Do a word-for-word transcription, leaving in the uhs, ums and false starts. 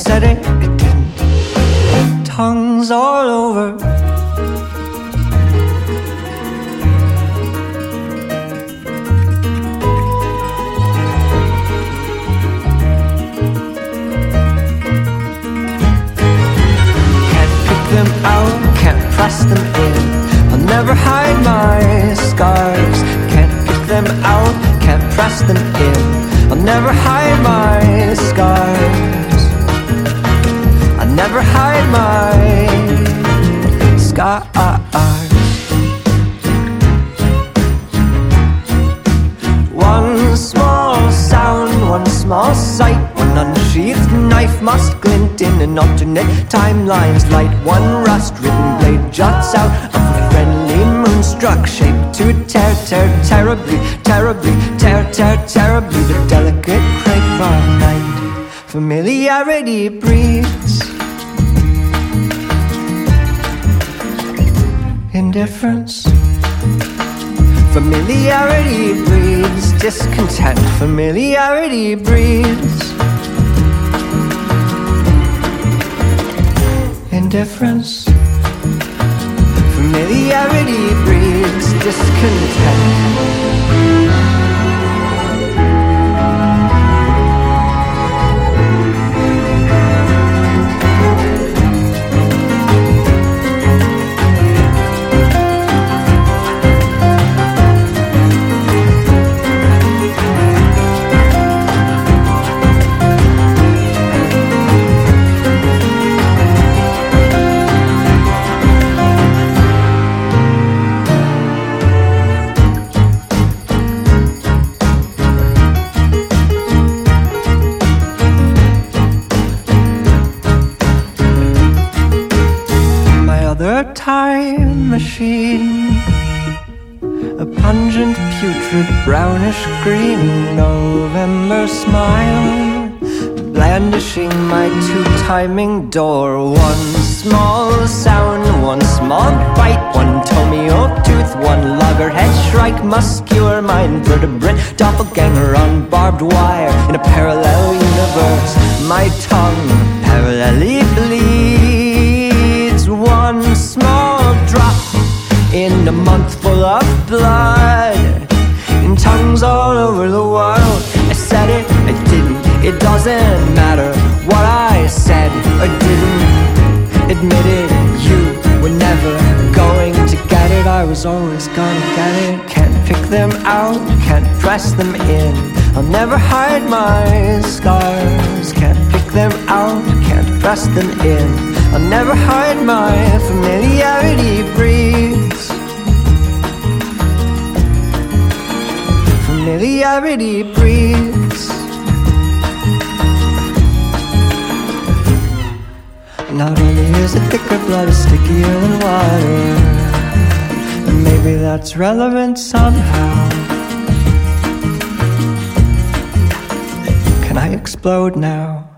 said it, it didn't. Tongues all over. Them out, can't press them in. I'll never hide my scars. Can't pick them out, can't press them in. I'll never hide my scars. I'll never hide my scars. One small sound, one small sight, one unsheathed knife must glint in an alternate timeline's light. One rust-ridden blade juts out of a friendly moonstruck shape to tear, tear terribly, terribly, tear, tear terribly the delicate crepe of night. Familiarity breeds indifference. Familiarity breeds discontent. Familiarity breeds indifference. Familiarity breeds discontent. Other time machine, a pungent, putrid, brownish green November smile, blandishing my two-timing door. One small sound, one small bite, one Tomio tooth, one loggerhead shrike, muscular mind, vertebrate doppelganger on barbed wire in a parallel universe. My tongue parallelly bleeds. One small drop in a month full of blood, in tongues all over the world. I said it, I didn't, it doesn't matter what I said or didn't. Admit it, you were never going to get it. I was always gonna get it. Can't pick them out, can't press them in. I'll never hide my scars. Can't pick them out, can't press them in. I'll never hide my familiarity breeds. Familiarity breeds. Not only is it thicker blood, it's stickier than water. Maybe that's relevant somehow. Can I explode now?